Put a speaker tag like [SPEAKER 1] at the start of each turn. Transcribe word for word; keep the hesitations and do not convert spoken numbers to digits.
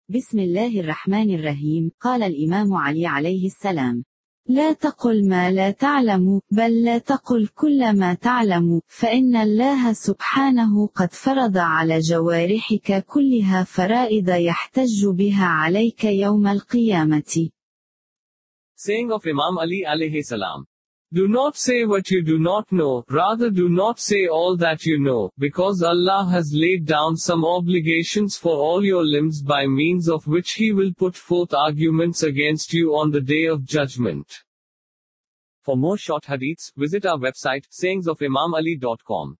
[SPEAKER 1] بسم الله الرحمن الرحيم. قال الإمام علي عليه السلام: لا تقل ما لا تعلم، بل لا تقل كل ما تعلم، فإن الله سبحانه قد فرض على جوارحك كلها فرائض يحتج بها عليك يوم القيامة.
[SPEAKER 2] Saying of Imam Ali alayhi salam: Do not say what you do not know, rather do not say all that you know, because Allah has laid down some obligations for all your limbs by means of which He will put forth arguments against you on the day of judgment. For more short hadiths, visit our website sayings of imam ali dot com.